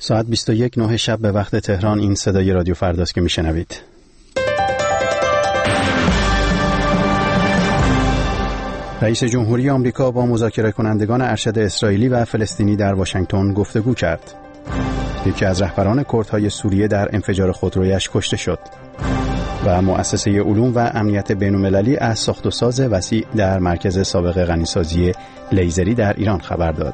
ساعت 21:09 شب به وقت تهران. این صدای رادیو فرداست که میشنوید. رئیس جمهوری آمریکا با مذاکره کنندگان ارشد اسرائیلی و فلسطینی در واشنگتن گفتگو کرد. یکی از رهبران کردهای سوریه در انفجار خودرویش کشته شد. و مؤسسه علوم و امنیت بین‌المللی از ساخت و ساز وسیع در مرکز سابق غنیسازی لیزری در ایران خبر داد.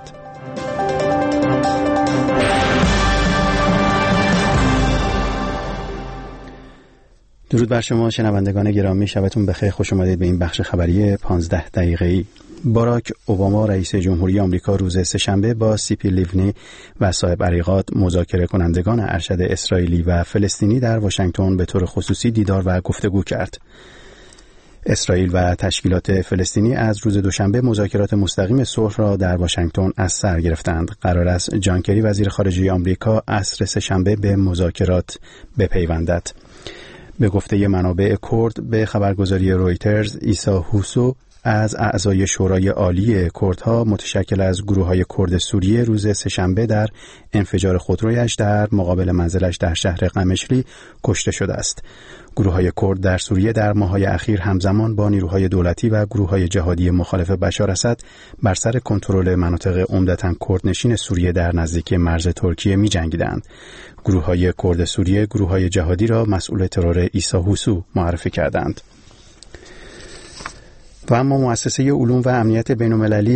درود بر شما شنوندگان گرامی، شبتون بخیر. خوش آمدید به این بخش خبری 15 دقیقه‌ای. باراک اوباما رئیس جمهوری آمریکا روز سه‌شنبه با سیپی لیونی و صاحب عریقات مذاکره کنندگان ارشد اسرائیلی و فلسطینی در واشنگتن به طور خصوصی دیدار و گفتگو کرد. اسرائیل و تشکیلات فلسطینی از روز دوشنبه مذاکرات مستقیم صلح را در واشنگتن از سر گرفتند. قرار است جان کری وزیر خارجه آمریکا عصر سه‌شنبه به مذاکرات بپیوندد. به گفته منابع کرد به خبرگزاری رویترز، عیسی حوسو از اعضای شورای عالی کردها متشکل از گروه‌های کرد سوریه روز سه‌شنبه در انفجار خودرویش در مقابل منزلش در شهر قمشلی کشته شده است. گروه‌های کرد در سوریه در ماه‌های اخیر همزمان با نیروهای دولتی و گروه‌های جهادی مخالف بشار اسد بر سر کنترل مناطق عمدتاً کردنشین سوریه در نزدیکی مرز ترکیه می‌جنگیدند. گروه‌های کرد سوریه گروه‌های جهادی را مسئول ترور عیسی حوسو معرفی کردند. و اما مؤسسه علوم و امنیت بین‌المللی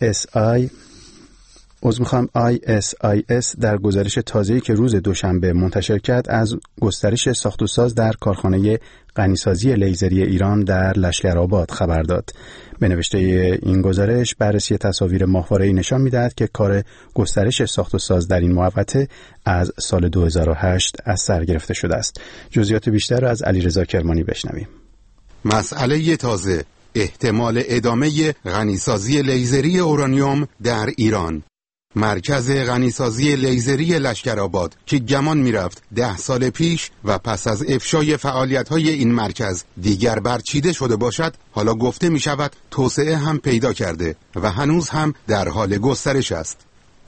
ISIS در گزارش تازه‌ای که روز دوشنبه منتشر کرد از گسترش ساخت و ساز در کارخانه غنیسازی لیزری ایران در لشکرآباد خبر داد. به نوشته این گزارش بررسی تصاویر ماهواره‌ای نشان می‌دهد که کار گسترش ساخت و ساز در این محوطه از سال 2008 از سر گرفته شده است. جزئیات بیشتر را از علیرضا کرمانی بشنویم. مسئله تازه: احتمال ادامه غنیسازی لیزری اورانیوم در ایران. مرکز غنیسازی لیزری لشکرآباد که گمان می‌رفت 10 سال پیش و پس از افشای فعالیت‌های این مرکز دیگر برچیده شده باشد، حالا گفته می‌شود توسعه هم پیدا کرده و هنوز هم در حال گسترش است.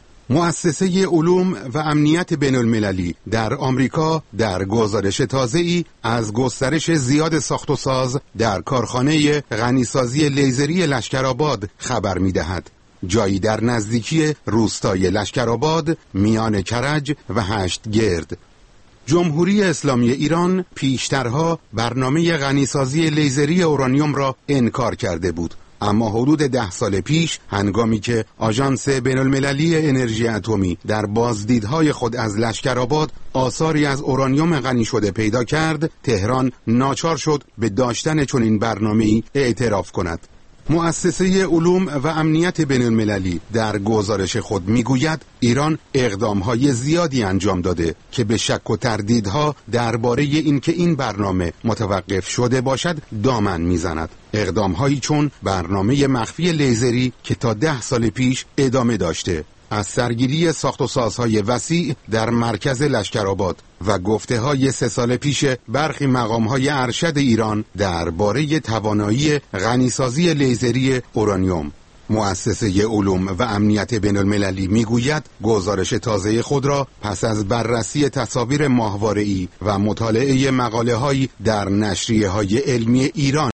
مؤسسه علوم و امنیت بین‌المللی در آمریکا در گزارش تازه‌ای از گسترش زیاد ساخت و ساز در کارخانه غنیسازی لیزری لشکرآباد خبر می‌دهد. جایی در نزدیکی روستای لشکرآباد میان کرج و هشتگرد. جمهوری اسلامی ایران پیشترها برنامه غنیسازی لیزری اورانیوم را انکار کرده بود، اما حدود 10 سال پیش هنگامی که آژانس بین‌المللی انرژی اتمی در بازدیدهای خود از لشکرآباد آثاری از اورانیوم غنی شده پیدا کرد، تهران ناچار شد به داشتن چنین برنامه‌ای اعتراف کند. مؤسسه علوم و امنیت بین‌المللی در گزارش خود میگوید ایران اقدام‌های زیادی انجام داده که به شک و تردیدها درباره اینکه این برنامه متوقف شده باشد دامن میزند. اقدام‌هایی چون برنامه مخفی لیزری که تا 10 سال پیش ادامه داشته، از سرگیری ساخت و سازهای وسیع در مرکز لشکرآباد و گفته‌های 3 سال پیش برخی مقام‌های ارشد ایران درباره توانایی غنیسازی لیزری اورانیوم. مؤسسه علوم و امنیت بین‌المللی میگوید گزارش تازه خود را پس از بررسی تصاویر ماهواره‌ای و مطالعه مقاله‌هایی در نشریه‌های علمی ایران